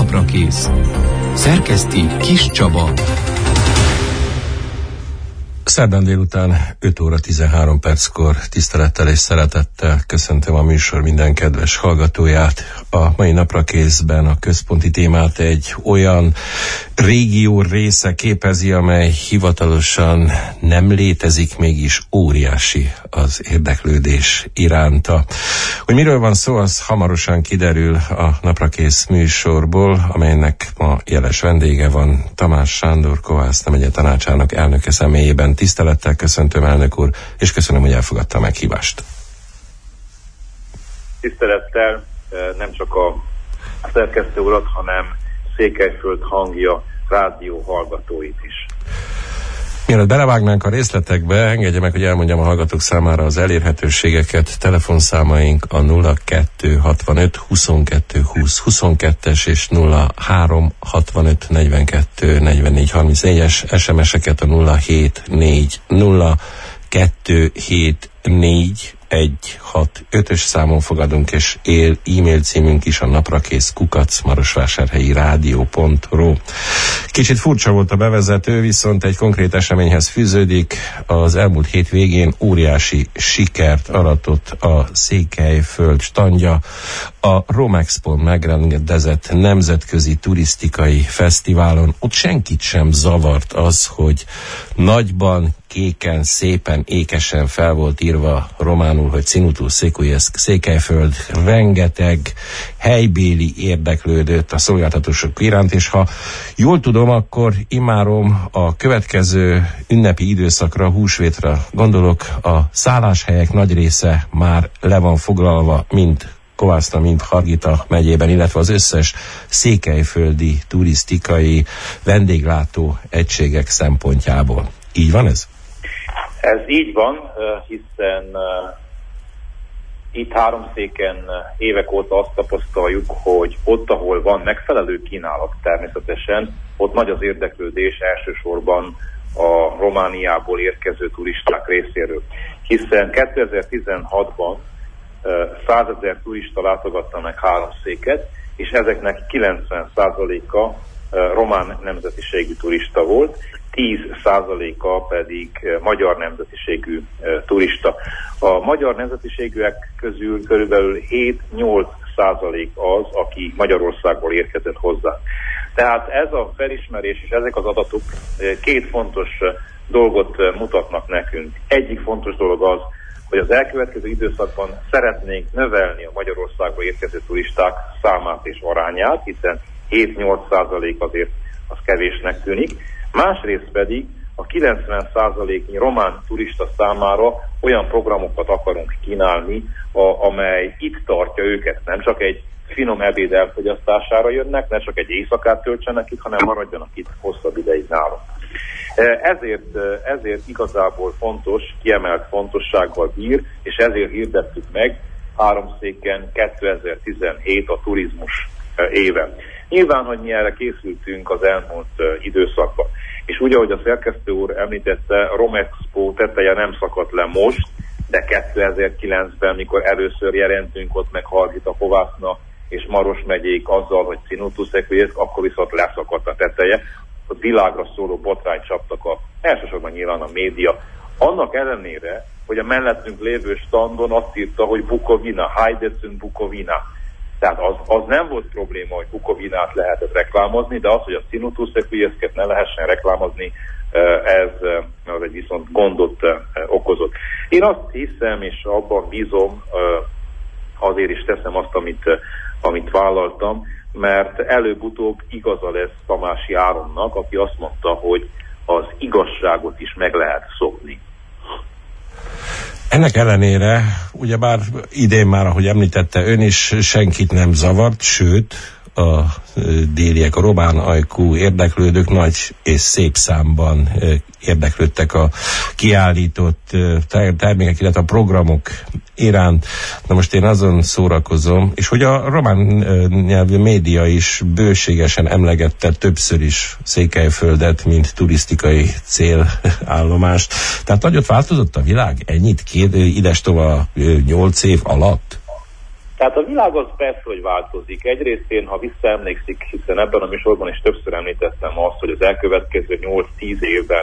Naprakész. Szerkeszti Kis Csaba. Szerdán délután 5 óra 13 perckor tisztelettel és szeretettel köszöntöm a műsor minden kedves hallgatóját. A mai Naprakészben a központi témát egy olyan régió része képezi, amely hivatalosan nem létezik, mégis óriási az érdeklődés iránta. Hogy miről van szó, az hamarosan kiderül a Naprakész műsorból, amelynek ma jeles vendége van Tamás Sándor, Kovász nemegye tanácsának elnöke személyében. Tisztelettel köszöntöm, elnök úr, és köszönöm, hogy elfogadta a meghívást. Tisztelettel nem csak a szerkesztő urat, hanem Székelyföld Hangja rádió hallgatóit is. Mielőtt belevágnánk a részletekbe, engedje meg, hogy elmondjam a hallgatók számára az elérhetőségeket. Telefonszámaink a 0265 22 20 22-es és 0365 42 44 34-es, SMS-eket a 074 0274 165-ös számon fogadunk, és e-mail címünk is a naprakész@marosvásárhelyi-rádió.ru. Kicsit furcsa volt a bevezető, viszont egy konkrét eseményhez fűződik. Az elmúlt hét végén óriási sikert aratott a Székelyföld standja, a Romexpon megrendezett nemzetközi turisztikai fesztiválon. Ott senkit sem zavart az, hogy nagyban, kéken, szépen, ékesen fel volt írva románul, hogy Ținutul Secuiesc, Székelyföld. Rengeteg helybéli érdeklődött a szolgáltatások iránt, és ha jól tudom, akkor immáron a következő ünnepi időszakra, húsvétra gondolok, a szálláshelyek nagy része már le van foglalva, mint Kovászna, mint Hargita megyében, illetve az összes székelyföldi turisztikai vendéglátó egységek szempontjából. Így van ez? Ez így van, hiszen itt Háromszéken évek óta azt tapasztaljuk, hogy ott, ahol van megfelelő kínálat természetesen, ott nagy az érdeklődés elsősorban a Romániából érkező turisták részéről. Hiszen 2016-ban 100 000 turista látogatta meg Háromszéket, és ezeknek 90%-a román nemzetiségű turista volt, 10%-a pedig magyar nemzetiségű turista. A magyar nemzetiségűek közül körülbelül 7-8% az, aki Magyarországból érkezett hozzá. Tehát ez a felismerés és ezek az adatok két fontos dolgot mutatnak nekünk. Egyik fontos dolog az, hogy az elkövetkező időszakban szeretnénk növelni a Magyarországba érkező turisták számát és arányát, hiszen 7-8% azért az kevésnek tűnik. Másrészt pedig a 90%-nyi román turista számára olyan programokat akarunk kínálni, amely itt tartja őket. Nem csak egy finom ebéd elfogyasztására jönnek, ne csak egy éjszakát töltsenek itt, hanem maradjanak itt hosszabb ideig nálunk. Ezért igazából fontos, kiemelt fontossággal bír, és ezért hirdettük meg Háromszéken 2017 a turizmus éve. Nyilván, hogy mi erre készültünk az elmúlt időszakban. És úgy, ahogy a szerkesztő úr említette, a Romexpo teteje nem szakadt le most, de 2009-ben, mikor először jelentünk ott meg Hargita, Kovászna és Maros megyék azzal, hogy Ținutul Secuiesc, akkor viszont leszakadt a teteje. A világra szóló botrányt csaptak elsősorban nyilván a média. Annak ellenére, hogy a mellettünk lévő standon azt írta, hogy Bukovina, Hajdecünk Bukovina. Tehát az nem volt probléma, hogy Bukovinát lehetett reklámozni, de az, hogy a Ținutul Secuiescet ne lehessen reklámozni, ez egy viszont gondot okozott. Én azt hiszem, és abban bízom, azért is teszem azt, amit vállaltam, mert előbb-utóbb igaza lesz Tamási Áronnak, aki azt mondta, hogy az igazságot is meg lehet szokni. Ennek ellenére, ugyebár idén már, ahogy említette ön is, senkit nem zavart, sőt, a déliek, a román ajkú érdeklődők nagy és szép számban érdeklődtek a kiállított termékek, illetve a programok iránt. Na most én azon szórakozom, és hogy a román nyelvű média is bőségesen emlegette többször is Székelyföldet, mint turisztikai célállomást. Tehát nagyot változott a világ? Ennyit idestova 8 év alatt? Tehát a világ az persze, hogy változik. Egyrészt én, ha visszaemlékszik, hiszen ebben a műsorban is többször említettem azt, hogy az elkövetkező 8-10 évben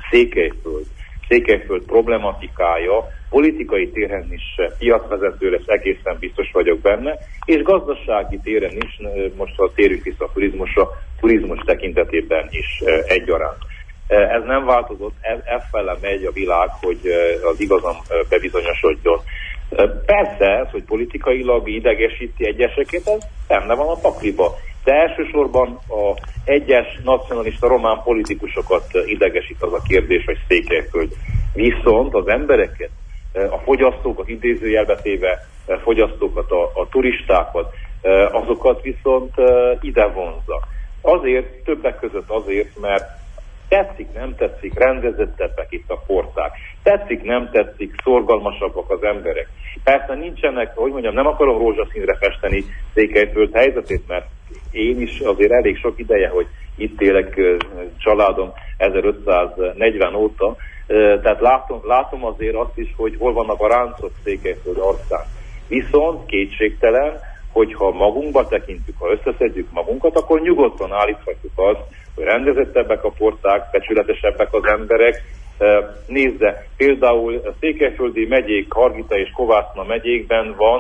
Székelyföld problematikája politikai téren is piacvezető lesz, egészen biztos vagyok benne, és gazdasági téren is, most ha térjük vissza a turizmusra, turizmus tekintetében is egyaránt. Ez nem változott, effele megy a világ, hogy az igazam bebizonyosodjon. Persze ez, hogy politikailag idegesíti egyeseket, ez benne van a pakliba. De elsősorban a egyes nacionalista román politikusokat idegesít az a kérdés, hogy Székelyföld. Viszont az embereket, a fogyasztókat, idézőjelbe téve fogyasztókat, a turistákat, azokat viszont ide vonza. Azért, többek között azért, mert tetszik, nem tetszik, rendezettebbek itt a porták. Tetszik, nem tetszik, szorgalmasabbak az emberek. Persze nincsenek, hogy mondjam, nem akarom rózsaszínre festeni Székelyföld helyzetét, mert én is azért elég sok ideje, hogy itt élek, családom 1540 óta, tehát látom azért azt is, hogy hol vannak a ráncok Székelyföld arcán. Viszont kétségtelen, hogyha magunkba tekintjük, ha összeszedjük magunkat, akkor nyugodtan állíthatjuk azt, hogy rendezettebbek a porták, becsületesebbek az emberek. Nézze, például a székelyföldi megyék, Hargita és Kovászna megyékben van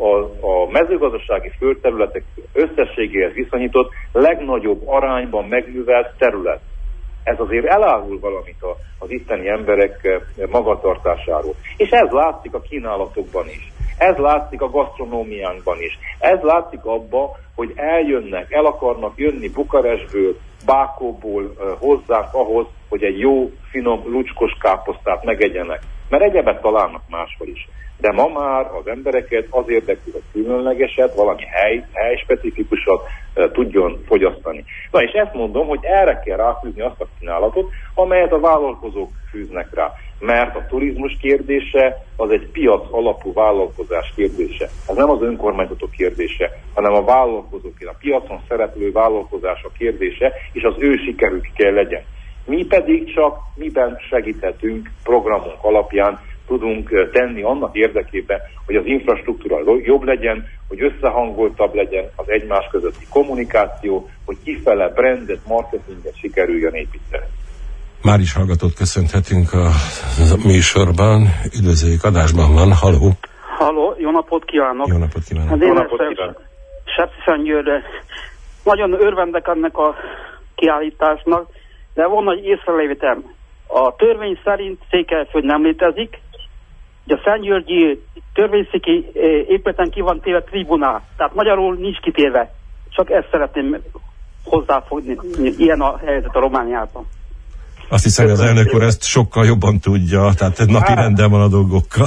a mezőgazdasági földterületek összességéhez viszonyított legnagyobb arányban megművelt terület. Ez azért elárul valamit az itteni emberek magatartásáról. És ez látszik a kínálatokban is. Ez látszik a gasztronómiánkban is. Ez látszik abban, hogy el akarnak jönni Bukarestből, Bákóból hozzánk ahhoz, hogy egy jó, finom, lucskos káposztát megegyenek. Mert egyebet találnak máshol is. De ma már az embereket az érdekli, hogy különlegeset, valami helyspecifikusat tudjon fogyasztani. Na és ezt mondom, hogy erre kell ráfűzni azt a kínálatot, amelyet a vállalkozók fűznek rá. Mert a turizmus kérdése az egy piac alapú vállalkozás kérdése. Ez nem az önkormányzatok kérdése, hanem a vállalkozók, a piacon szereplő vállalkozások kérdése, és az ő sikerük kell legyen. Mi pedig csak miben segíthetünk programunk alapján, tudunk tenni annak érdekében, hogy az infrastruktúra jobb legyen, hogy összehangoltabb legyen az egymás közötti kommunikáció, hogy kifele brandet, marketinget sikerüljön építeni. Már is hallgatót köszönhetünk a műsorban. Üdvözöljük, adásban van. Halló! Halló, jó napot kívánok! Jó napot kívánok! Hát én Sepsiszentgyőrre nagyon örvendek ennek a kiállításnak, de van egy észrevételem. A törvény szerint Székelyföld nem létezik, ugye a Szentgyörgyi törvényszéki épületen ki van téve tribunál, tehát magyarul nincs kitérve. Csak ezt szeretném hozzáfogni, ilyen a helyzet a Romániában. Azt hiszem, hogy az elnök úr ezt sokkal jobban tudja, tehát napi renden van a dolgokkal.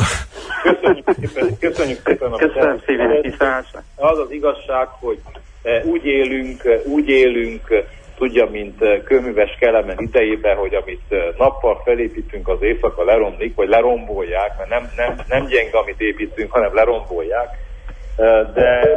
Köszönjük szépen. Köszönöm szépen, tisztelásra. Az az igazság, hogy úgy élünk, tudja, mint kőműves Kelemen idejében, hogy amit nappal felépítünk, az éjszaka leromlik, vagy lerombolják, mert nem gyenge, amit építünk, hanem lerombolják. De...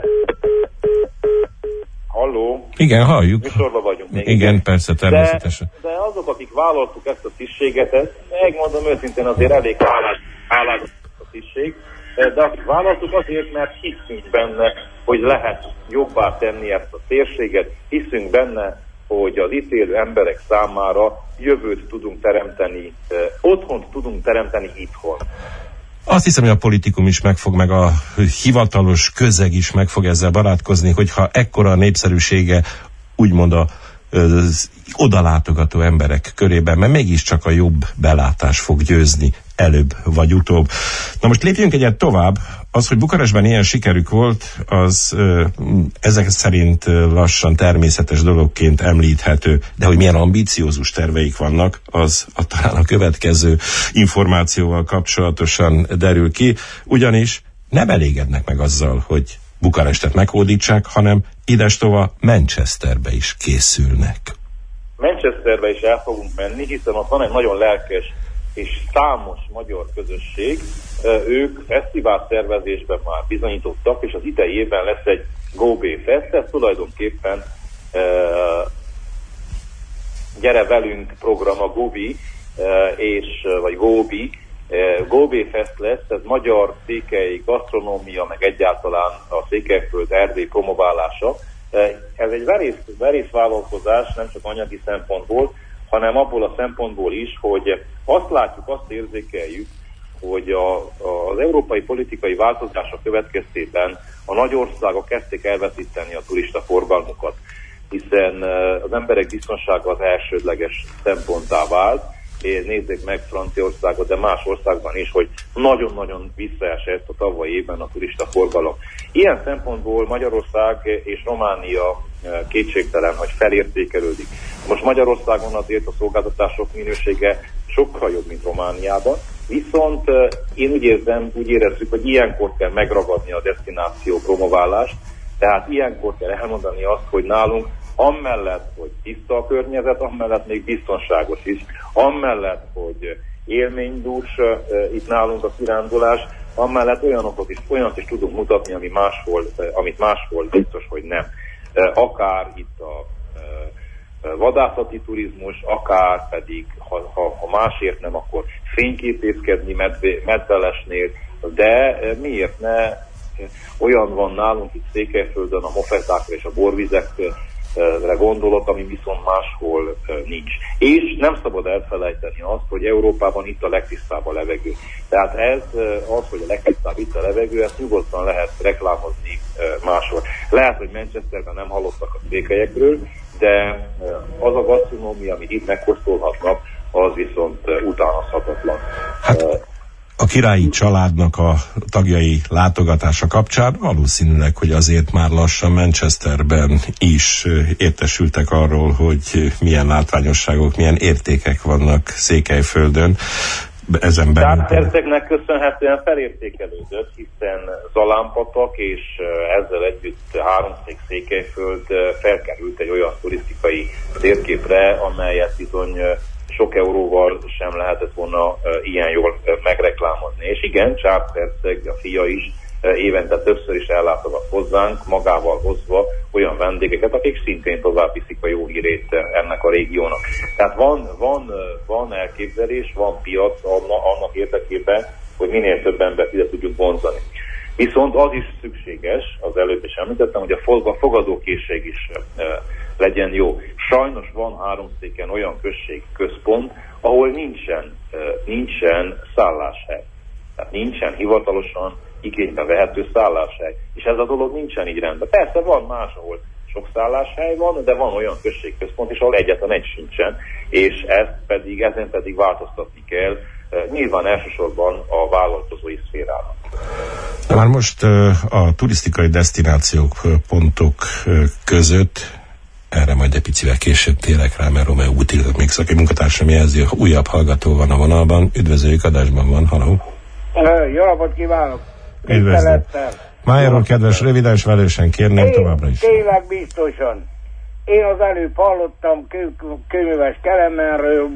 Halló? Igen, halljuk. Műsorban vagyunk még. Igen, persze, természetesen. De azok, akik vállaltuk ezt a tisztséget, megmondom őszintén, azért elég hálás a tisztség, de akik vállaltuk azért, mert hiszünk benne, hogy lehet jobbá tenni ezt a térséget, hiszünk benne, hogy az itt élő emberek számára jövőt tudunk teremteni, otthont tudunk teremteni itthon. Azt hiszem, hogy a politikum is megfog, meg a hivatalos közeg is meg fog ezzel barátkozni, hogyha ekkora a népszerűsége, úgymond az odalátogató emberek körében, mert mégiscsak a jobb belátás fog győzni előbb vagy utóbb. Na most lépjünk egyet tovább. Az, hogy Bukarestben ilyen sikerük volt, az ezek szerint lassan természetes dologként említhető, de hogy milyen ambiciózus terveik vannak, az talán a következő információval kapcsolatosan derül ki, ugyanis nem elégednek meg azzal, hogy Bukarestet meghódítsák, hanem idestova Manchesterbe is készülnek. Manchesterbe is el fogunk menni, hiszen ott van egy nagyon lelkes és számos magyar közösség. Ők fesztivál szervezésben már bizonyítottak, és az idei évben lesz egy GoBe Fest, ez tulajdonképpen Gyere velünk program, a GoBe, vagy GoBe, Góbé Fest lesz, ez magyar székely gasztronómia, meg egyáltalán a Székelyföld Erdély promoválása. Ez egy verész vállalkozás, nem csak anyagi szempontból, hanem abból a szempontból is, hogy azt látjuk, azt érzékeljük, hogy az európai politikai változások következtében a nagy országok kezdték elveszíteni a turista forgalmukat, hiszen az emberek biztonsága az elsődleges szemponttá vált. Nézzék meg Franciaországot, de más országban is, hogy nagyon-nagyon visszaesett a tavalyi évben a turista forgalom. Ilyen szempontból Magyarország és Románia kétségtelen, hogy felértékelődik. Most Magyarországon azért a szolgáltatások minősége sokkal jobb, mint Romániában, viszont én úgy érezzük, hogy ilyenkor kell megragadni a desztináció promoválást, tehát ilyenkor kell elmondani azt, hogy nálunk amellett, hogy tiszta a környezet, amellett még biztonságos is, amellett, hogy élménydús itt nálunk a kirándulás, amellett olyat is tudunk mutatni, amit máshol biztos, hogy nem. Akár itt a vadászati turizmus, akár pedig, ha másért nem, akkor fényképészkedni medvelesnél, de miért ne? Olyan van nálunk itt Székelyföldön, a mofetákra és a borvizekre gondolok, ami viszont máshol nincs. És nem szabad elfelejteni azt, hogy Európában itt a legtisztább a levegő. Tehát az, hogy a legtisztább itt a levegő, ezt nyugodtan lehet reklámozni máshol. Lehet, hogy Manchesterben nem hallottak a székelyekről, de az a gasztronómia, amit itt megkóstolhatnak, az viszont utánozhatatlan. Hát a királyi családnak a tagjai látogatása kapcsán valószínűleg, hogy azért már lassan Manchesterben is értesültek arról, hogy milyen látványosságok, milyen értékek vannak Székelyföldön. Ezen belül. Hercegnek köszönhetően felértékelődött, hiszen Zalánpatak és ezzel együtt háromszék Székelyföld felkerült egy olyan turisztikai térképre, amelyet bizony sok euróval sem lehetett volna ilyen jól megreklámozni. És igen, Charles herceg, a fia is évente többször is ellátogat hozzánk, magával hozva olyan vendégeket, akik szintén tovább viszik a jó hírét ennek a régiónak. Tehát van elképzelés, van piac annak érdekében, hogy minél több embert ide tudjuk vonzani. Viszont az is szükséges, az előbb is említettem, hogy a fogadókészség is legyen jó. Sajnos van Háromszéken olyan központ, ahol nincsen szálláshely. Tehát nincsen hivatalosan igénybe vehető szálláshely. És ez a dolog nincsen így rendben. Persze van máshol sok szálláshely van, de van olyan községközpont is, ahol egyetlen egy sincsen, és ezen pedig változtatni kell, nyilván elsősorban a vállalkozói szférának. Már most a turisztikai desztinációk, pontok között, erre majd egy picivel később térek rá, mert Romeo Util még szaki munkatársam jelzi, újabb hallgató van a vonalban. Üdvözöljük, adásban van, halló! Jó napot kívánok! Üdvözlöm! Májáról, kedves, röviden és velősen kérném továbbra is. Tényleg biztosan. Én az előbb hallottam kőműves Kelemenről,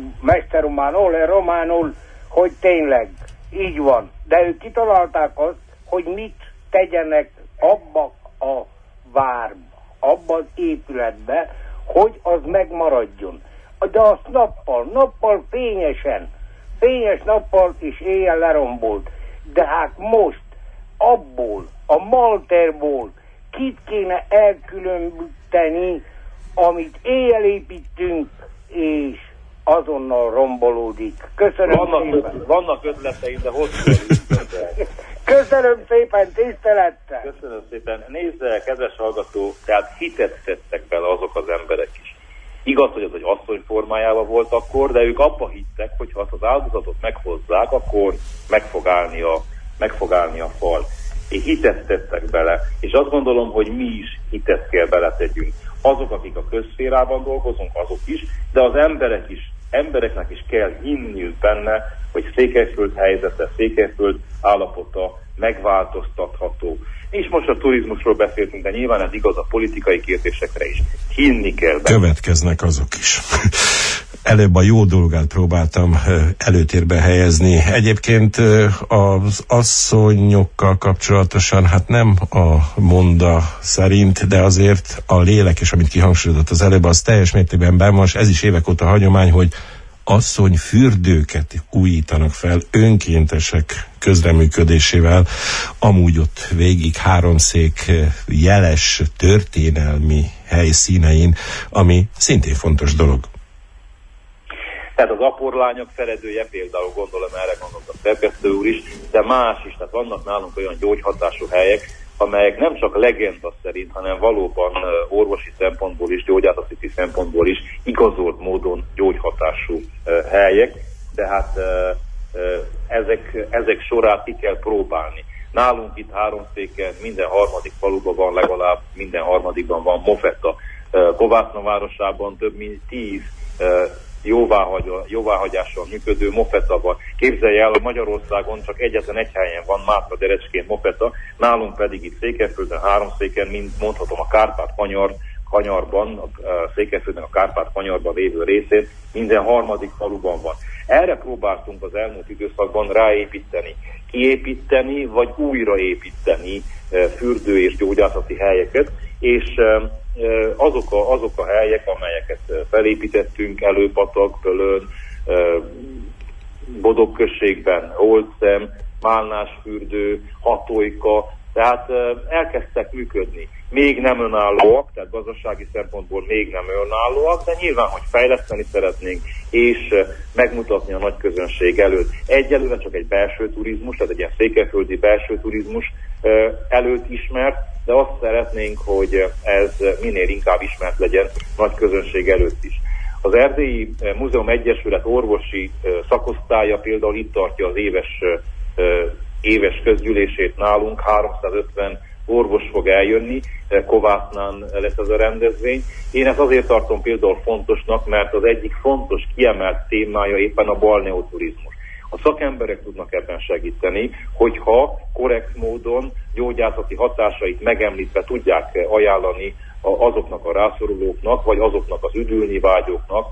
románul, hogy tényleg így van. De ők kitalálták azt, hogy mit tegyenek abba a várba, abba az épületbe, hogy az megmaradjon. De azt nappal fényes nappal és éjjel lerombolt. De hát most abból, a malterból kit kéne elkülöníteni, amit éjjel építünk, és azonnal rombolódik. Köszönöm szépen. Vannak ötleteim, de hosszú. Köszönöm szépen, tisztelettel. Köszönöm szépen. Nézd, kedves hallgató, tehát hitet tettek bele azok az emberek is. Igaz, hogy az egy asszony formájában volt akkor, de ők abba hittek, hogy ha azt az áldozatot meghozzák, akkor meg fog állni a fal. És hitet tettek bele. És azt gondolom, hogy mi is hitet kell beletegyünk. Azok, akik a közszférában dolgozunk, azok is, de az embereknek is kell hinniük benne, hogy Székelyföld helyzete, Székelyföld állapota megváltoztatható. És most a turizmusról beszéltünk, de nyilván ez igaz a politikai kérdésekre is. Hinni kell benne. Következnek azok is. Előbb a jó dolgát próbáltam előtérbe helyezni. Egyébként az asszonyokkal kapcsolatosan, hát nem a monda szerint, de azért a lélek, és amit kihangsúlyozott az előbb, az teljes mértékben benn van, ez is évek óta hagyomány, hogy asszonyfürdőket újítanak fel önkéntesek közreműködésével, amúgy ott végig háromszék jeles történelmi helyszínein, ami szintén fontos dolog. Tehát az aporlányok feledője például, gondolom erre gondolt a szerkesztő úr is, de más is, tehát vannak nálunk olyan gyógyhatású helyek, amelyek nem csak legenda szerint, hanem valóban orvosi szempontból is, gyógyászati szempontból is igazolt módon gyógyhatású helyek, de hát ezek sorát ki kell próbálni. Nálunk itt háromszéken minden harmadik faluban van legalább, minden harmadikban van mofetta. Kovászna városában több mint 10 jóváhagyással működő mofetta van. Képzelje el, hogy Magyarországon csak egyetlen egy helyen van Mátra Derecskén mofetta, nálunk pedig itt Székelyföldön, háromszéken, mint mondhatom a Kárpát-kanyarban, a Székelyföldön a Kárpát-kanyarban lévő részén minden harmadik faluban van. Erre próbáltunk az elmúlt időszakban ráépíteni, kiépíteni vagy újraépíteni fürdő- és gyógyászati helyeket, és azok a helyek, amelyeket felépítettünk, Előpatak, Pölön, Bodog községben, Olszem, Málnásfürdő, Hatolyka, tehát elkezdtek működni. Még nem önállóak, tehát gazdasági szempontból még nem önállóak, de nyilván, hogy fejleszteni szeretnénk, és megmutatni a nagy közönség előtt. Egyelőre csak egy belső turizmus, tehát egy ilyen székelyföldi belső turizmus előtt ismert, de azt szeretnénk, hogy ez minél inkább ismert legyen nagy közönség előtt is. Az Erdélyi Múzeum Egyesület orvosi szakosztálya például itt tartja az éves közgyűlését nálunk, 350 orvos fog eljönni, Kovásznán lesz ez a rendezvény. Én ezt azért tartom például fontosnak, mert az egyik fontos kiemelt témája éppen a balneoturizmus. A szakemberek tudnak ebben segíteni, hogyha korrekt módon gyógyászati hatásait megemlítve tudják ajánlani azoknak a rászorulóknak, vagy azoknak az üdülni vágyóknak,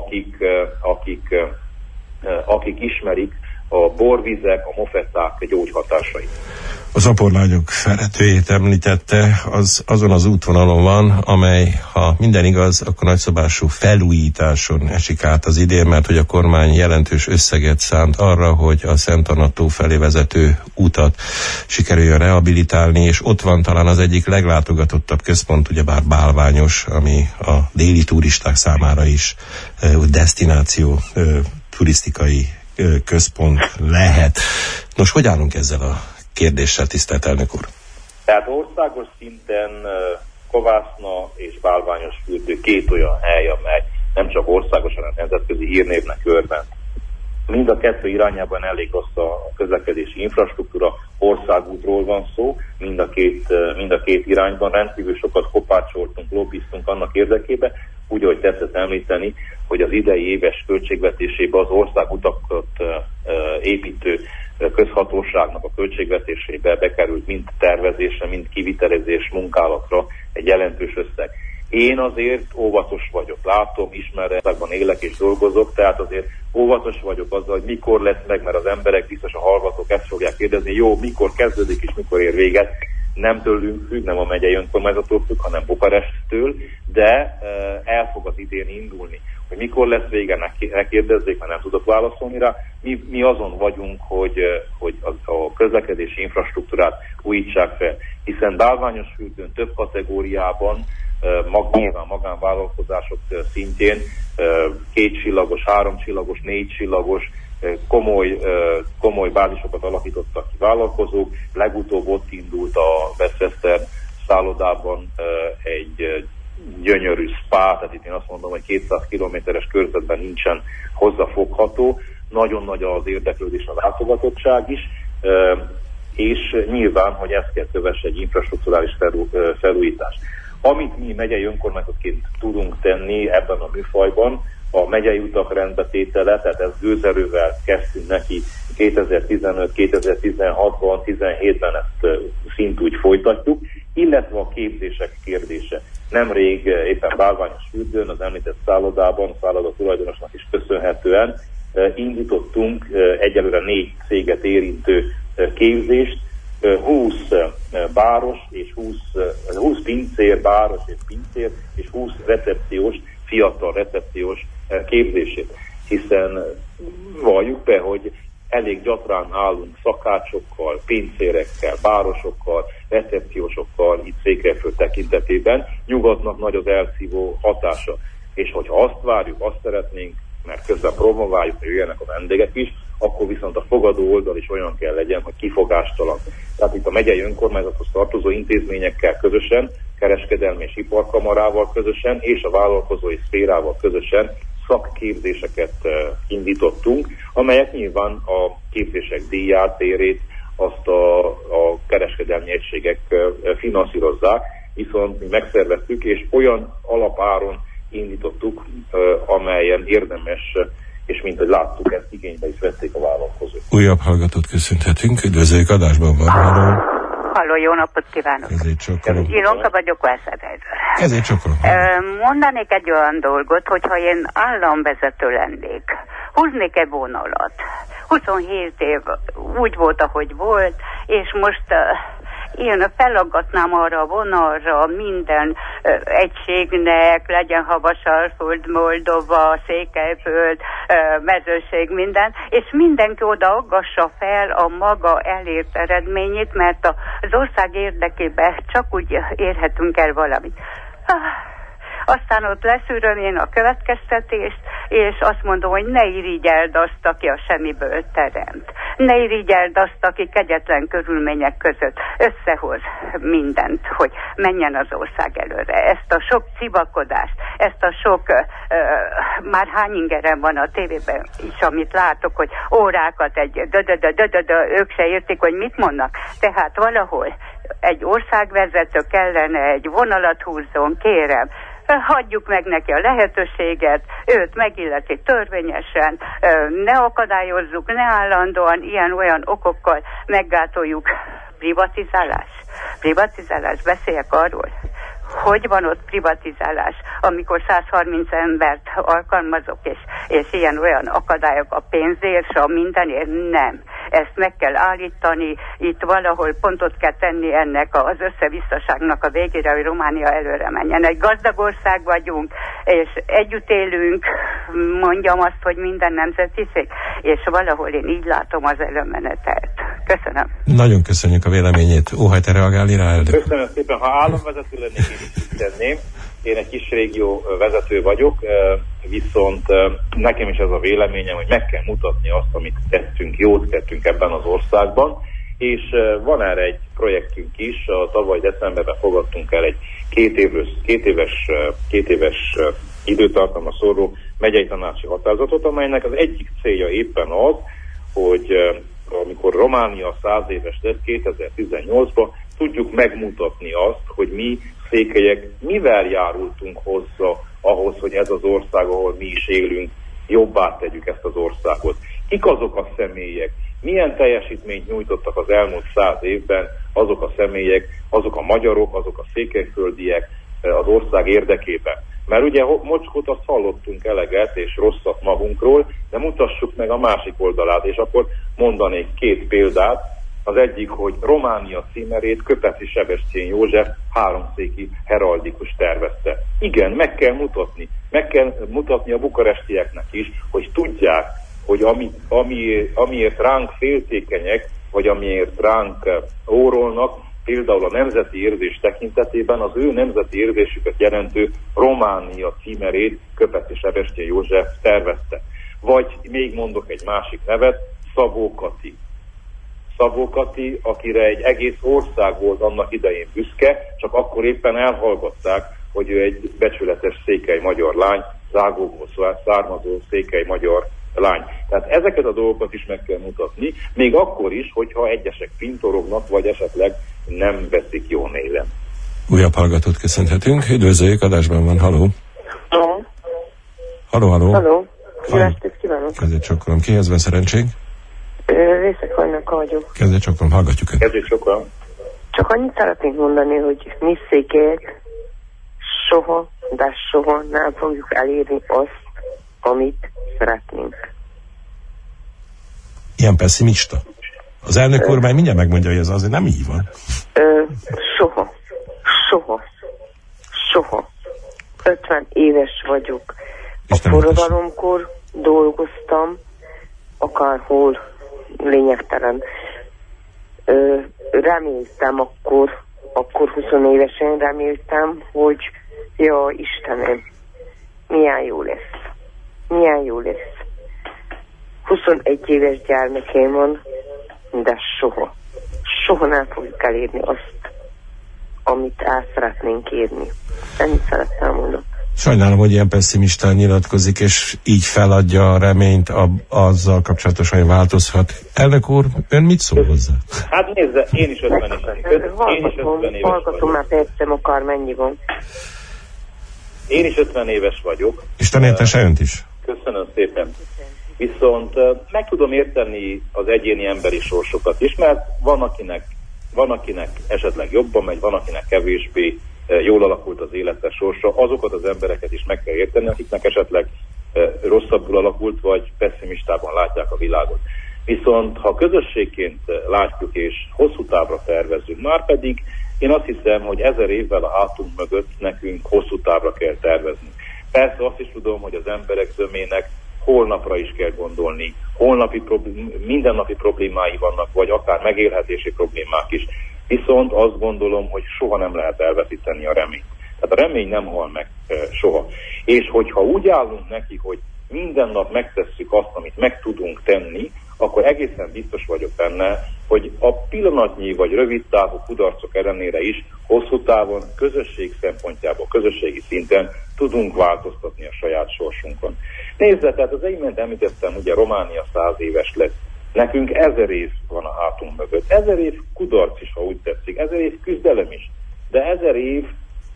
akik ismerik a borvizek, a mofetták gyógyhatásait. Az aporlányok feledőjét említette, azon az útvonalon van, amely, ha minden igaz, akkor nagyszabású felújításon esik át az idén, mert hogy a kormány jelentős összeget szánt arra, hogy a Szent Anna tó felé vezető utat sikerüljön rehabilitálni, és ott van talán az egyik leglátogatottabb központ, ugyebár Bálványos, ami a déli turisták számára is desztináció, turisztikai központ lehet. Nos, hogy állunk ezzel a kérdéssel, tisztelt elnök úr? Tehát országos szinten Kovászna és Bálványos fürdő két olyan hely, amely nem csak országos, hanem nemzetközi hírnévnek örvend. Mind a kettő irányában elég rossz a közlekedési infrastruktúra, országútról van szó, mind a két irányban rendkívül sokat kopácsoltunk, lobbiztunk annak érdekében, úgy, ahogy tetszett említeni, hogy az idei éves költségvetésében az országutakat építő közhatóságnak a költségvetésébe bekerült mind tervezésre, mind kivitelezés munkálatra egy jelentős összeg. Én azért óvatos vagyok, látom, ismerem, élek és dolgozok, tehát azért óvatos vagyok azzal, hogy mikor lesz meg, mert az emberek, biztos a hallgatók ezt fogják kérdezni, jó, mikor kezdődik és mikor ér véget. Nem tőlünk függ, nem a megyei önkormányzattól függ, hanem Bukarestől, de el fog az idén indulni. Hogy mikor lesz vége, ne kérdezzék, mert nem tudok válaszolni rá. Mi azon vagyunk, hogy a közlekedési infrastruktúrát újítsák fel, hiszen Bálványos fürdőn több kategóriában, nyilván magánvállalkozások szintjén 2 csillagos, 3 csillagos, 4 csillagos, komoly bázisokat alakítottak ki vállalkozók. Legutóbb ott indult a Westchester szállodában egy gyönyörű spa, tehát itt én azt mondom, hogy 200 kilométeres körzetben nincsen hozzáfogható. Nagyon nagy az érdeklődés, a látogatottság is, és nyilván, hogy ezt kell kövesse egy infrastrukturális felújítás. Amit mi megyei önkormányzatként tudunk tenni ebben a műfajban, a megyei utak rendbetétele, tehát ez gőzerővel kezdtünk neki 2015, 2016-ban, 2017-ben ezt szintúgy folytatjuk, illetve a képzések kérdése. Nemrég éppen Bálványos fürdőn, az említett szállodában, a szálloda tulajdonosnak is köszönhetően indítottunk egyelőre 4 céget érintő képzést, 20 báros és 20 pincér, báros és pincér, és 20 recepciós, fiatal recepciós képzését. hiszen valljuk be, hogy elég gyakran állunk szakácsokkal, pincérekkel, bárosokkal, recepciósokkal itt Székelyföld tekintetében. Nyugatnak nagy az elszívó hatása. És hogyha azt várjuk, azt szeretnénk, mert közben promováljuk, hogy jöjjenek a vendégek is, akkor viszont a fogadó oldal is olyan kell legyen, hogy kifogástalan. Tehát itt a megyei önkormányzathoz tartozó intézményekkel közösen, kereskedelmi és iparkamarával közösen, és a vállalkozói szférával közösen szakképzéseket indítottunk, amelyek nyilván a képzések díját, térét azt a kereskedelmi egységek finanszírozzák, viszont mi megszerveztük, és olyan alapáron indítottuk, amelyen érdemes, és mint hogy láttuk, ezt igénybe is vették a vállalkozók. Újabb hallgatót köszönhetünk, üdvözöljük, adásban van. Halló, jó napot kívánok! Ilonka vagyok, Vásárhelyről. Kezét csokolom. Mondanék egy olyan dolgot, hogyha én államvezető lennék, húznék egy vonalat. 27 év úgy volt, ahogy volt, és most én felaggatnám arra a vonalra minden egységnek, legyen Havasalföld, Moldova, Székelyföld, mezőség, minden, és mindenki oda aggassa fel a maga elért eredményét, mert az ország érdekében csak úgy érhetünk el valamit. Aztán ott leszűröm én a következtetést, és azt mondom, hogy ne irigyeld azt, aki a semmiből teremt. Ne irigyeld azt, aki kegyetlen körülmények között összehoz mindent, hogy menjen az ország előre. Ezt a sok civakodást, ezt a sok, már hány ingeren van a tévében is, amit látok, hogy órákat ők se értik, hogy mit mondnak. Tehát valahol egy országvezető kellene egy vonalat húzzon, kérem, hagyjuk meg neki a lehetőséget, őt megilleti törvényesen, ne akadályozzuk, ne állandóan ilyen-olyan okokkal meggátoljuk. Privatizálás, beszéljek arról, hogy van ott privatizálás, amikor 130 embert alkalmazok, és ilyen-olyan akadályok a pénzért, a mindenért, nem. Ezt meg kell állítani, itt valahol pontot kell tenni ennek az összevisszaságnak a végére, hogy Románia előre menjen. Egy gazdag ország vagyunk, és együtt élünk, mondjam azt, hogy minden nemzetiség, és valahol én így látom az előmenetet. Köszönöm. Nagyon köszönjük a véleményét. Óhajt-e reagálni rá, Erdő? Köszönöm szépen. Ha államvezető lennék, én is tenném. Én egy kis régió vezető vagyok, viszont nekem is ez a véleményem, hogy meg kell mutatni azt, amit tettünk, jót tettünk ebben az országban, és van erre egy projektünk is, tavaly decemberben fogadtunk el egy két éves időtartamra szóló megyei tanácsi határozatot, amelynek az egyik célja éppen az, hogy amikor Románia 100 éves lesz 2018-ban, tudjuk megmutatni azt, hogy mi székelyek mivel járultunk hozzá ahhoz, hogy ez az ország, ahol mi is élünk, jobbá tegyük ezt az országot. Kik azok a személyek? Milyen teljesítményt nyújtottak az elmúlt 100 évben azok a személyek, azok a magyarok, azok a székelyföldiek az ország érdekében? Mert ugye mocskot azt hallottunk eleget és rosszat magunkról, de mutassuk meg a másik oldalát, és akkor mondanék két példát. Az egyik, hogy Románia címerét Köpeci Sebestyén József háromszéki heraldikus tervezte. Igen, meg kell mutatni a bukarestieknek is, hogy tudják, hogy amiért ránk féltékenyek, vagy amiért ránk órolnak, például a nemzeti érzés tekintetében az ő nemzeti érzésüket jelentő Románia címerét Köpeci Sebestyén József tervezte. Vagy még mondok egy másik nevet, Szabó Kati. Szabó Kati, akire egy egész ország volt annak idején büszke, csak akkor éppen elhallgatták, hogy ő egy becsületes székely magyar lány, Zágóból származó székely magyar lány. Tehát ezeket a dolgokat is meg kell mutatni, még akkor is, hogyha egyesek pintorognak, vagy esetleg nem veszik jó néven. Újabb hallgatót köszönhetünk. Üdvözöljük, adásban van. Halló. Halló. Jó estét kívánok. Kezdjét csokolom. Kihez van szerencség? Részek Hajnaka vagyok. Kezdjét csokolom, hallgatjuk Önt. Kezdjét csokolom. Csak annyit szeretnék mondani, hogy mi székelyek soha nem fogjuk elérni azt, amit szeretnénk. Ilyen pessimista? Az elnök kormány mindjárt megmondja, hogy ez azért nem így van. Soha. 50 éves vagyok. A forradalomkor dolgoztam, akárhol, lényegtelen. Reméltem akkor 20 évesen reméltem, hogy ja, Istenem, milyen jó lesz. 21 éves gyermekeim van, de soha nem fogjuk elérni azt, amit el szeretnénk érni. Ennyit szeretném mondani. Sajnálom, hogy ilyen pessimistán nyilatkozik, és így feladja a reményt azzal kapcsolatosan, hogy változhat. Elnök úr, ön mit szól hozzá? Hát nézze, én is 50 éves Hallgatom, már percem akár mennyi van. Én is 50 éves vagyok. Isten értese önt is. Köszönöm szépen. Viszont meg tudom érteni az egyéni emberi sorsokat is, mert van akinek esetleg jobban megy, van akinek kevésbé jól alakult az élete sorsa. Azokat az embereket is meg kell érteni, akiknek esetleg rosszabbul alakult, vagy pessimistában látják a világot. Viszont ha közösségként látjuk és hosszú távra tervezünk, már pedig én azt hiszem, hogy 1000 évvel a hátunk mögött nekünk hosszú távra kell tervezni. Persze azt is tudom, hogy az emberek zömének holnapra is kell gondolni. Mindennapi problémái vannak, vagy akár megélhetési problémák is. Viszont azt gondolom, hogy soha nem lehet elveszíteni a reményt. Tehát a remény nem hal meg soha. És hogyha úgy állunk neki, hogy minden nap megtesszük azt, amit meg tudunk tenni, akkor egészen biztos vagyok benne, hogy a pillanatnyi vagy rövid távú kudarcok ellenére is hosszú távon, közösség szempontjából, közösségi szinten tudunk változtatni a saját sorsunkon. Nézze, tehát az imént említettem, ugye Románia 100 éves lesz. Nekünk 1000 év van a hátunk mögött. 1000 év kudarc is, ha úgy tetszik. 1000 év küzdelem is. De 1000 év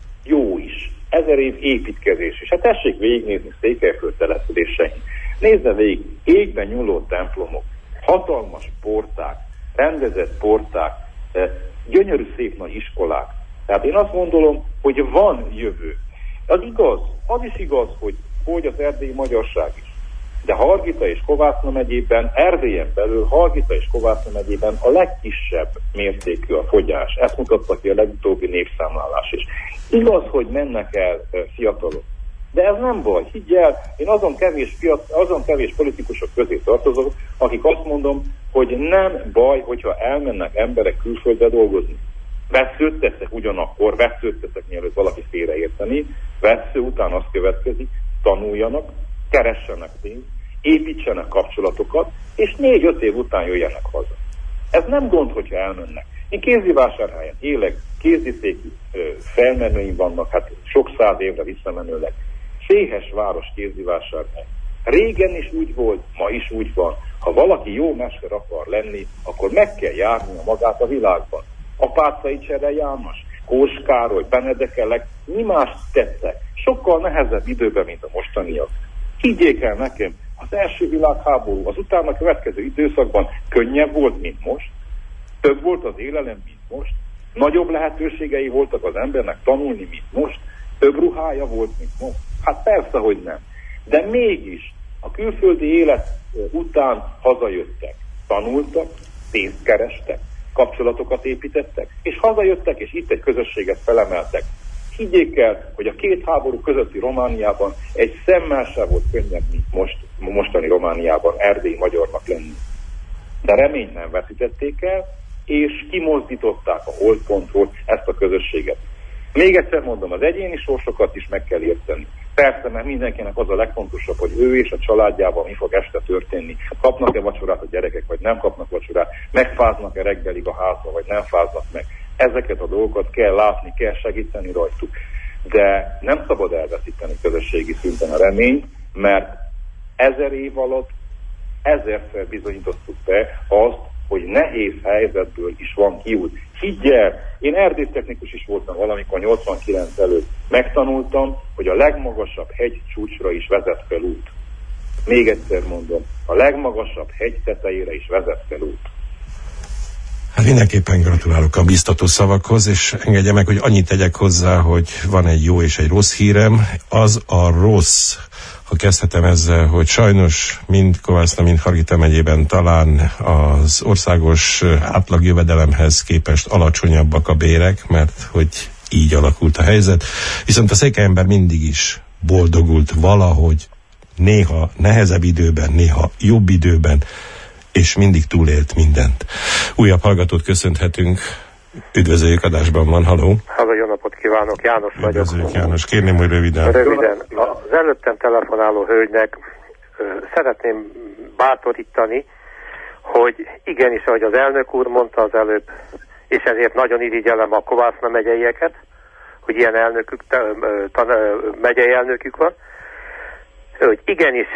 jó is. 1000 év építkezés is. Hát tessék végignézni Székelyföld településein. Nézze végig, égben nyúló templomok, hatalmas porták, rendezett porták, gyönyörű szép nagy iskolák. Tehát én azt gondolom, hogy van jövő. Az igaz, az is igaz, hogy az erdélyi magyarság is. De Hargita és Kovászna megyében, Erdélyen belül Hargita és Kovászna megyében a legkisebb mértékű a fogyás. Ezt mutatta ki a legutóbbi népszámlálás is. Igaz, hogy mennek el fiatalok. De ez nem baj, higgyel, én azon kevés politikusok közé tartozok, akik azt mondom, hogy nem baj, hogyha elmennek emberek külföldre dolgozni. Vesszőt teszek ugyanakkor, mielőtt valaki félreérteni, vessző után azt következik, tanuljanak, keressenek pénzt, építsenek kapcsolatokat, és 4-5 év után jöjjenek haza. Ez nem gond, hogyha elmennek. Én Kézdivásárhelyen élek, kézdicéki felmenőim vannak, hát sok 100 évre visszamenőleg. Széhes város Kézdivásárhely. Régen is úgy volt, ma is úgy van. Ha valaki jó mester akar lenni, akkor meg kell járnia magát a világban. Apáczai Csere János, Kós Károly, Benedek Elek, mi más tettek? Sokkal nehezebb időben, mint a mostaniak. Higgyék el nekem, az első világháború, az utána következő időszakban könnyebb volt, mint most. Több volt az élelem, mint most. Nagyobb lehetőségei voltak az embernek tanulni, mint most. Több ruhája volt, mint most. Hát persze, hogy nem. De mégis a külföldi élet után hazajöttek. Tanultak, pénzt kerestek, kapcsolatokat építettek, és hazajöttek, és itt egy közösséget felemeltek. Higgyék el, hogy a két háború közötti Romániában egy szemmel sem volt könnyebb, mint mostani Romániában erdélyi magyarnak lenni. De reményt nem veszítették el, és kimozdították a holdpontról ezt a közösséget. Még egyszer mondom, az egyéni sorsokat is meg kell érteni. Persze, mert mindenkinek az a legfontosabb, hogy ő és a családjával mi fog este történni. Kapnak-e vacsorát a gyerekek, vagy nem kapnak vacsorát, megfáznak-e reggelig a házba, vagy nem fáznak meg. Ezeket a dolgokat kell látni, kell segíteni rajtuk. De nem szabad elveszíteni közösségi szinten a reményt, mert 1000 év alatt 1000-szer bizonyítottuk be azt, hogy nehéz helyzetből is van kiút. Higgyel, én erdésztechnikus is voltam valamikor 89 előtt. Megtanultam, hogy a legmagasabb hegy csúcsra is vezet fel út. Még egyszer mondom, a legmagasabb hegy tetejére is vezet fel út. Hát mindenképpen gratulálok a biztató szavakhoz, és engedje meg, hogy annyit tegyek hozzá, hogy van egy jó és egy rossz hírem. Az a rossz, ha kezdhetem ezzel, hogy sajnos mind Kovászna, mind Hargita megyében talán az országos átlagjövedelemhez képest alacsonyabbak a bérek, mert hogy így alakult a helyzet. Viszont a székelyember mindig is boldogult valahogy, néha nehezebb időben, néha jobb időben, és mindig túlélt mindent. Újabb hallgatót köszönhetünk. Üdvözöljük, adásban van, halló. Halló, jó napot kívánok, János vagyok. Üdvözöljük, János. Kérném, hogy röviden. Röviden. Az előttem telefonáló hölgynek szeretném bátorítani, hogy igenis, ahogy az elnök úr mondta az előbb, és ezért nagyon irigyelem a Kovászna megyeieket, hogy ilyen elnökük, megyei elnökük van, hogy igenis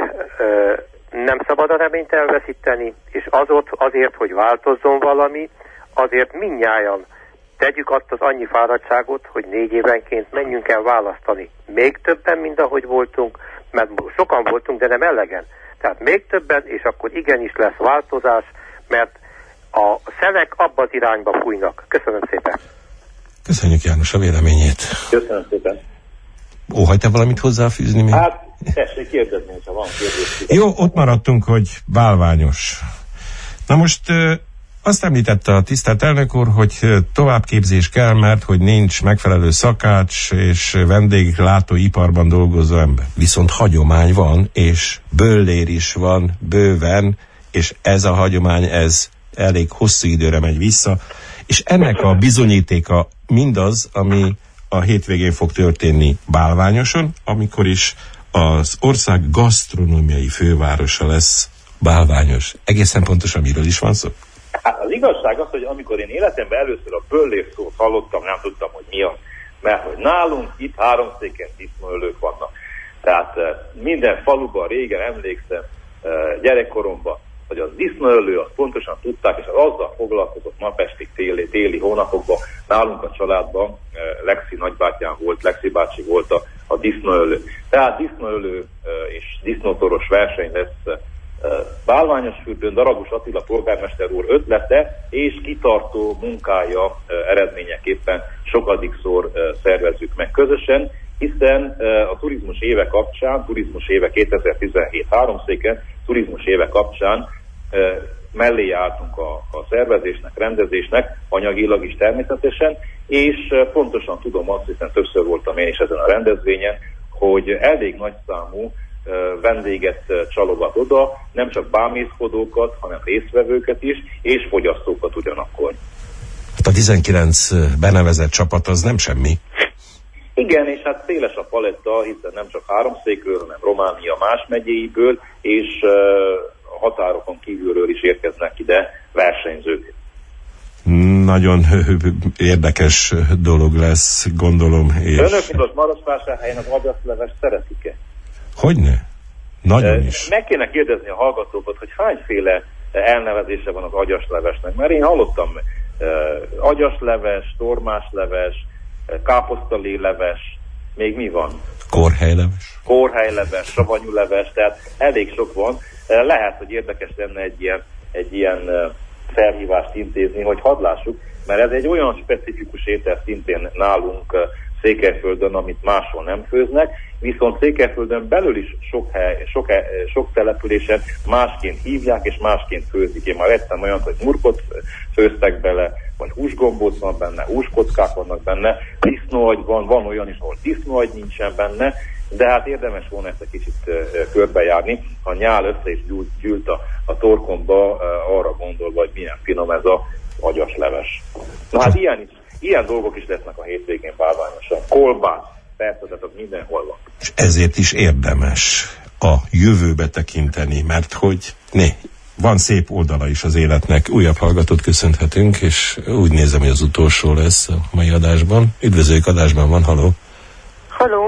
nem szabad a reményt elveszíteni, és azért, hogy változzon valami, azért mindnyájan tegyük azt az annyi fáradtságot, hogy 4 évenként menjünk el választani. Még többen, mint ahogy voltunk, mert sokan voltunk, de nem elegen. Tehát még többen, és akkor igenis lesz változás, mert a szelek abba az irányba fújnak. Köszönöm szépen. Köszönjük, János, a véleményét. Köszönöm szépen. Óhajtál valamit hozzáfűzni még? Hát, tessék kérdezni, ha van kérdés. Jó, ott maradtunk, hogy bálványos. Na most azt említette a tisztelt elnök úr, hogy továbbképzés kell, mert hogy nincs megfelelő szakács és vendéglátóiparban dolgozó ember. Viszont hagyomány van, és böllér is van bőven, és ez a hagyomány, ez elég hosszú időre megy vissza, és ennek a bizonyítéka mindaz, ami a hétvégén fog történni Bálványoson, amikor is az ország gasztronómiai fővárosa lesz Bálványos. Egészen pontosan miről is van szó? Hát az igazság az, hogy amikor én életemben először a böllér szót hallottam, nem tudtam, hogy mi az. Mert hogy nálunk itt 3 széken disznóölők vannak. Tehát minden faluban régen emlékszem gyerekkoromban, hogy az disznóölő, azt pontosan tudták, és azzal foglalkozott napestig téli hónapokban. Nálunk a családban Lexi nagybátyám volt, Lexi bácsi volt a disznóölő. Tehát disznóölő és disznótoros verseny lesz Bálványosfürdőn. Darabos Attila polgármester úr ötlete és kitartó munkája eredményeképpen sokadikszor szervezzük meg közösen, hiszen a turizmus éve kapcsán, turizmus éve 2017 3 széken, turizmus éve kapcsán mellé álltunk a szervezésnek, rendezésnek, anyagilag is természetesen, és pontosan tudom azt, hiszen többször voltam én is ezen a rendezvényen, hogy elég nagy számú vendéget csalogat oda, nem csak bámészkodókat, hanem résztvevőket is, és fogyasztókat ugyanakkor. Hát a 19 benevezett csapat az nem semmi. Igen, és hát széles a paletta, hiszen nem csak Háromszékről, hanem Románia más megyéiből, és határokon kívülről is érkeznek ide versenyzők. Nagyon érdekes dolog lesz, gondolom. És... Önök, mint ott Marosvásárhelyen az agyaszlevest szeretik-e? Hogyne? Nagyon is. Meg kéne kérdezni a hallgatókat, hogy hányféle elnevezése van az agyaslevesnek, mert én hallottam agyasleves, tormásleves, káposztaléleves, még mi van? Korhelyleves. Korhelyleves, savanyúleves, tehát elég sok van. Lehet, hogy érdekes lenne egy ilyen felhívást intézni, hogy hadd lássuk, mert ez egy olyan specifikus étel szintén nálunk Székelyföldön, amit máshol nem főznek, viszont Székelyföldön belül is sok településen másként hívják és másként főzik. Én már ettem olyan, hogy murkot főztek bele, vagy húsgombóc van benne, húskockák vannak benne, disznóagy van olyan is, ahol disznóagy nincsen benne, de hát érdemes volna ezt egy kicsit körbejárni. A nyál össze is gyűlt a torkomba, arra gondolva, hogy milyen finom ez az agyasleves. Na hát ilyen dolgok is lesznek a hétvégén Bálványoson. Kolbász, persze, tehát mindenhol van. És ezért is érdemes a jövőbe tekinteni, mert hogy van szép oldala is az életnek. Újabb hallgatót köszönhetünk, és úgy nézem, hogy az utolsó lesz a mai adásban. Üdvözöljük, adásban van, halló. Halló.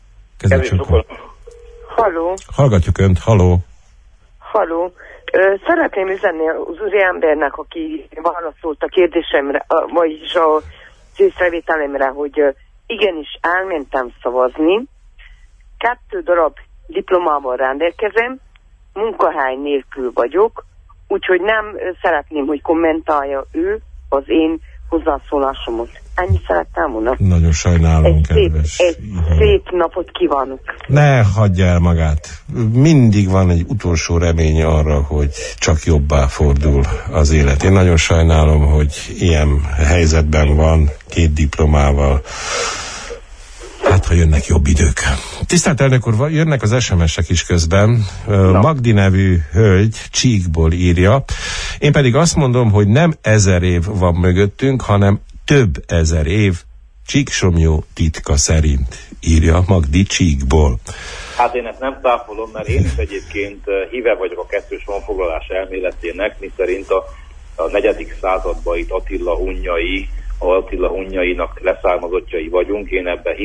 Halló. Hallgatjuk Önt, halló. Halló. Szeretném üzenni az úri embernek, aki válaszolt a kérdésemre, vagyis az észrevételemre, hogy igenis elmentem szavazni, 2 darab diplomával rendelkezem, munkahely nélkül vagyok, úgyhogy nem szeretném, hogy kommentálja ő az én hozzászólásomat. Ennyi szerettem volna. Nagyon sajnálom, kedves. Egy szép napot kívánok. Ne hagyja el magát. Mindig van egy utolsó remény arra, hogy csak jobbá fordul az élet. Én nagyon sajnálom, hogy ilyen helyzetben van, 2 diplomával. Hát, ha jönnek jobb idők. Tisztelt elnök úr, jönnek az SMS-ek is közben. Magdi nevű hölgy Csíkból írja. Én pedig azt mondom, hogy nem 1000 év van mögöttünk, hanem több 1000 év Csíksomlyó titka szerint, írja Magdi Csíkból. Hát én ezt nem táfolom, mert én is egyébként híve vagyok a kettős honfoglalás elméletének, miszerint a 4. században itt Attila Hunnyainak leszármazottjai vagyunk, én ebben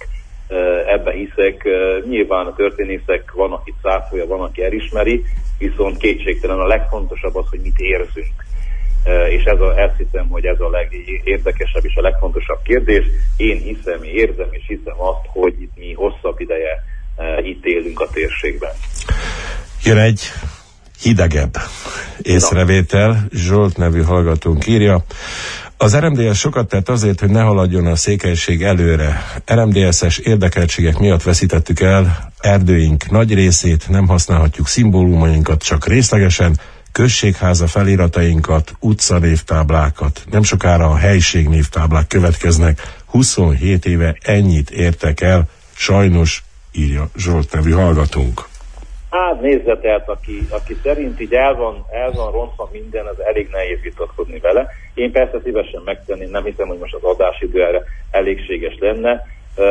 hiszek. Nyilván a történészek van, aki cáfolja, van, aki elismeri, viszont kétségtelen a legfontosabb az, hogy mit érzünk. És ezt hiszem, hogy ez a legérdekesebb és a legfontosabb kérdés. Én érzem és hiszem azt, hogy itt mi hosszabb ideje itt élünk a térségben. Jön egy hidegebb észrevétel, Zsolt nevű hallgatónk írja. Az RMDSZ sokat tett azért, hogy ne haladjon a székelység előre. RMDSZ-es érdekeltségek miatt veszítettük el erdőink nagy részét, nem használhatjuk szimbólumainkat csak részlegesen, községháza feliratainkat, utcanévtáblákat. Nem sokára a helységnévtáblák következnek. 27 éve ennyit értek el, sajnos, írja Zsolt nevű hallgatónk. Hát nézze, tehát aki szerint így el van rontva minden, az elég nehéz vitatkozni vele. Én persze szívesen megtenném, nem hiszem, hogy most az adásidő erre elégséges lenne.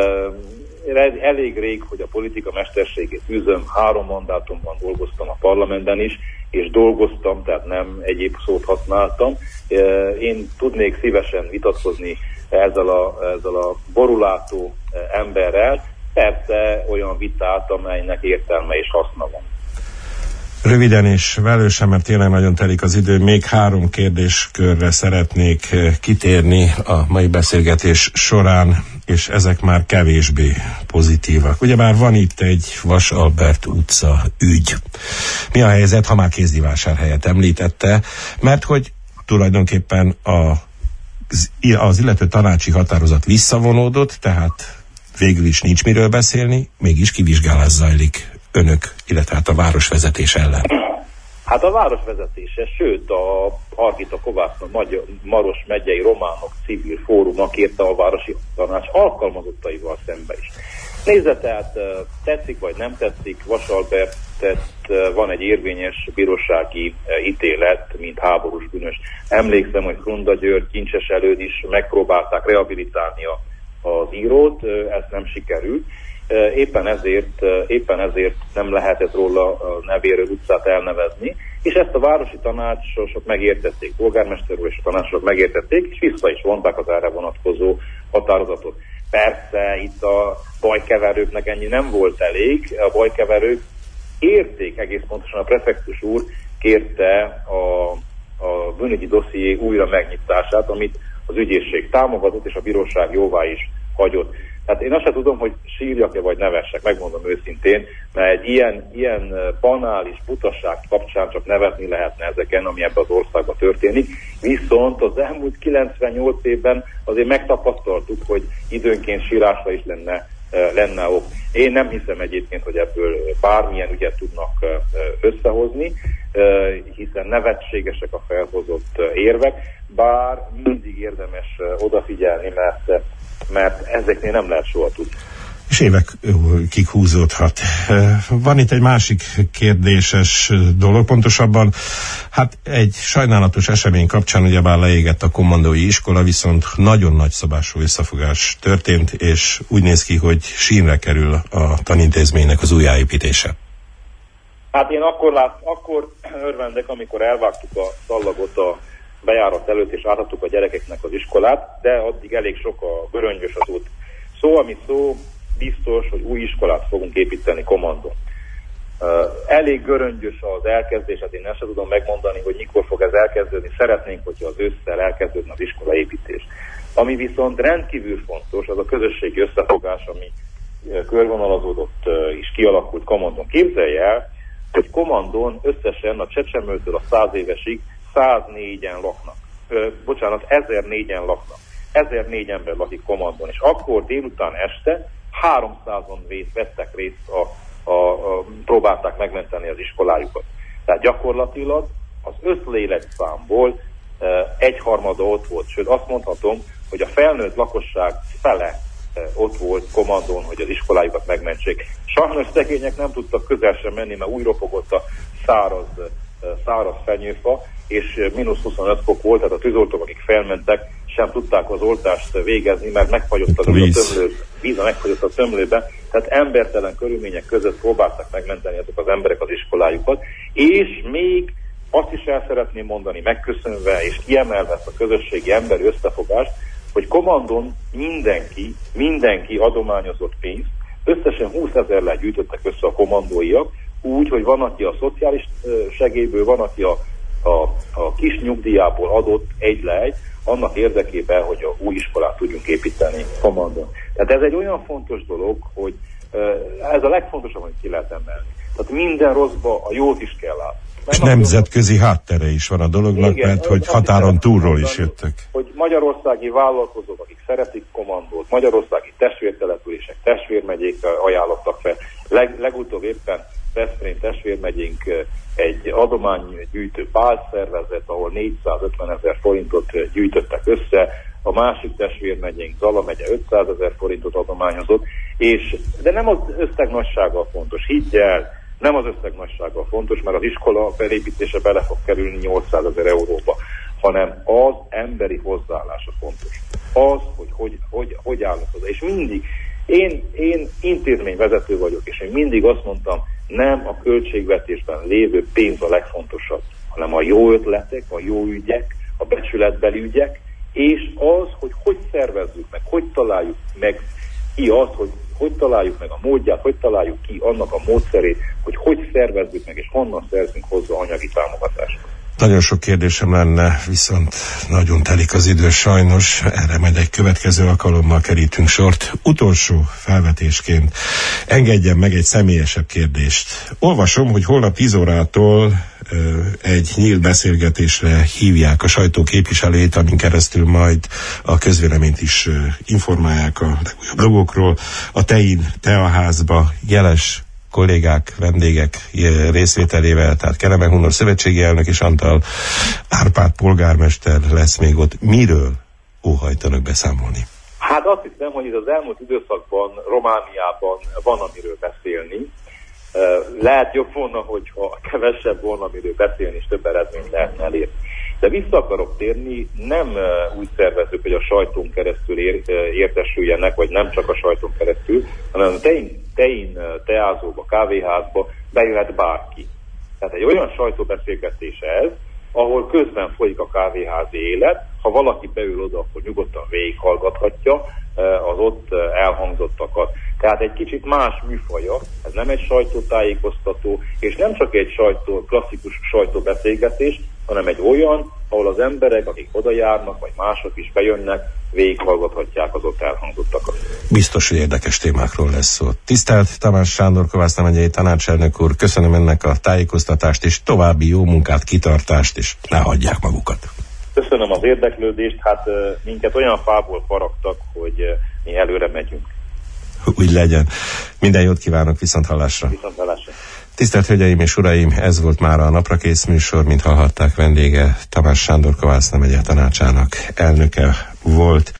Elég rég, hogy a politika mesterségét űzöm, 3 mandátumban dolgoztam a parlamentben is, és dolgoztam, tehát nem egyéb szót használtam. Én tudnék szívesen vitatkozni ezzel a borulátó emberrel, persze olyan vitát, amelynek értelme és haszna van. Röviden és velősen, mert tényleg nagyon telik az idő, még 3 kérdéskörre szeretnék kitérni a mai beszélgetés során, és ezek már kevésbé pozitívak. Ugyebár van itt egy Vas Albert utca ügy. Mi a helyzet, ha már Kézdivásárhelyet említette? Mert hogy tulajdonképpen az illető tanácsi határozat visszavonódott, tehát végül is nincs miről beszélni, mégis kivizsgálás zajlik önök, illetve hát a városvezetés ellen. Hát a városvezetése, sőt a Hargita Kovászna Maros megyei románok civil fóruma kérte a városi tanács alkalmazottaival szembe is. Nézze, tehát tetszik vagy nem tetszik, Vas Albertet van egy érvényes bírósági ítélet, mint háborús bűnös. Emlékszem, hogy Frunda György, Kincses előd is megpróbálták rehabilitálni az írót, ez nem sikerült. Éppen ezért nem lehetett róla a nevéről utcát elnevezni, és ezt a városi tanácsosok megértették, polgármester úr és a tanácsosok megértették, és vissza is vonták az erre vonatkozó határozatot. Persze itt a bajkeverőknek ennyi nem volt elég, a bajkeverők kérték, egész pontosan a prefektus úr kérte a bűnügyi dosszié újra megnyitását, amit az ügyészség támogatott, és a bíróság jóvá is hagyott. Tehát én azt sem tudom, hogy sírjak-e vagy nevessek, megmondom őszintén, mert egy ilyen banális butaság kapcsán csak nevetni lehetne ezeken, ami ebben az országban történik. Viszont az elmúlt 98 évben azért megtapasztaltuk, hogy időnként sírásra is lenne ok. Én nem hiszem egyébként, hogy ebből bármilyen ügyet tudnak összehozni, hiszen nevetségesek a felhozott érvek, bár mindig érdemes odafigyelni, mert ezeknél nem lehet soha tudni. És évekig húzódhat. Van itt egy másik kérdéses dolog, pontosabban hát egy sajnálatos esemény kapcsán ugyebár leégett a kommandói iskola, viszont nagyon nagy szabású összefogás történt, és úgy néz ki, hogy sínre kerül a tanintézménynek az újjáépítése. Hát én akkor örvendek, amikor elvágtuk a szallagot a bejárat előtt, és átadtuk a gyerekeknek az iskolát, de addig elég sok a göröngyös az út. Szó, ami szó, biztos, hogy új iskolát fogunk építeni Kommandon. Elég göröngyös az elkezdés, hát én ezt sem tudom megmondani, hogy mikor fog ez elkezdődni. Szeretnénk, hogyha az ősszel elkezdődne az iskolaépítés. Ami viszont rendkívül fontos, az a közösségi összefogás, ami körvonalazódott és kialakult Kommandon. Képzelje el, hogy Kommandon összesen a Csecsemőtől a 100 évesig 104-en laknak. 1004-en laknak. 1004 ember lakik Kommandon, és akkor délután este 300-on vettek részt, próbálták megmenteni az iskolájukat. Tehát gyakorlatilag az összléletszámból egyharmada ott volt, sőt azt mondhatom, hogy a felnőtt lakosság fele ott volt kommandón, hogy az iskolájukat megmentsék. Sajnos szegények nem tudtak közel sem menni, mert úgy ropogott a száraz fenyőfa, és mínusz 25 fok volt, tehát a tűzoltók, akik felmentek, sem tudták az oltást végezni, mert megfagyott a víz megfagyott a tömlőbe, tehát embertelen körülmények között próbáltak megmenteni ezek az emberek az iskolájukat, és még azt is el szeretném mondani, megköszönve és kiemelve ezt a közösségi emberi összefogást, hogy kommandon mindenki adományozott pénzt, összesen 20 000 gyűjtöttek össze a kommandóiak, úgy, hogy van, aki a szociális segélyből, van, aki a kis nyugdíjából adott egy, annak érdekében, hogy a új iskolát tudjunk építeni kommandon. Tehát ez egy olyan fontos dolog, hogy ez a legfontosabb, amit ki lehet emelni. Tehát minden rosszba a jót is kell látni. És nemzetközi háttere is van a dolognak, igen, mert hogy határon túlról is jöttek. Hogy magyarországi vállalkozók, akik szeretik kommandót, magyarországi testvértelepülések, testvérmegyék ajánlottak fel. Legutóbb éppen Veszprém testvérmegyénk egy adománygyűjtő pálszervezet, ahol 450 000 forintot gyűjtöttek össze, a másik testvérmegyénk Zala megye 500 000 forintot adományozott, de nem az összeg nagysága fontos, higgy el, nem az összeg nagysága fontos, mert az iskola felépítése bele fog kerülni 800 000 euróba, hanem az emberi hozzáállása fontos. Az, hogy állunk hozzá. És mindig, én intézményvezető vagyok, és én mindig azt mondtam, nem a költségvetésben lévő pénz a legfontosabb, hanem a jó ötletek, a jó ügyek, a becsületbeli ügyek, és az, hogy szervezzük meg, hogy találjuk meg ki azt, hogy találjuk meg a módját, hogy találjuk ki annak a módszerét, hogy szervezzük meg, és honnan szerzünk hozzá anyagi támogatást. Nagyon sok kérdésem lenne, viszont nagyon telik az idő sajnos, erre majd egy következő alkalommal kerítünk sort. Utolsó felvetésként engedjen meg egy személyesebb kérdést. Olvasom, hogy holnap 10 órától egy nyílt beszélgetésre hívják a sajtó képviselőjét, amin keresztül majd a közvéleményt is informálják a legújabb dolgokról. A Teaházba jeles kollégák, vendégek részvételével, tehát Kelemen Hunor szövetségi elnök és Antal Árpád polgármester lesz még ott. Miről óhajtanak beszámolni? Hát azt hiszem, hogy az elmúlt időszakban Romániában van amiről beszélni. Lehet jobb volna, hogyha kevesebb volna amiről beszélni, és több eredményt lehetne elérni. De vissza akarok térni, nem úgy szervezzük, hogy a sajtón keresztül értesüljenek, vagy nem csak a sajtón keresztül, hanem a teázóba, kávéházba bejöhet bárki. Tehát egy olyan sajtóbeszélgetés ez, ahol közben folyik a kávéházi élet, ha valaki beül oda, akkor nyugodtan végighallgathatja az ott elhangzottakat. Tehát egy kicsit más műfaja, ez nem egy sajtótájékoztató, és nem csak egy klasszikus sajtóbeszélgetés, hanem egy olyan, ahol az emberek, akik oda járnak, vagy mások is bejönnek, végighallgathatják az ott elhangzottakat. Biztos, hogy érdekes témákról lesz szó. Tisztelt Tamás Sándor Kovászna megyei tanácselnök úr, köszönöm ennek a tájékoztatást, és további jó munkát, kitartást, és ne hagyják magukat. Köszönöm az érdeklődést, hát minket olyan fából faragtak, hogy mi előre megyünk. Úgy legyen. Minden jót kívánok, viszonthallásra. Viszonthallásra. Tisztelt Hölgyeim és Uraim, ez volt mára a Naprakész műsor, mint hallhatták, vendége Tamás Sándor Kovászna megye tanácsának elnöke volt.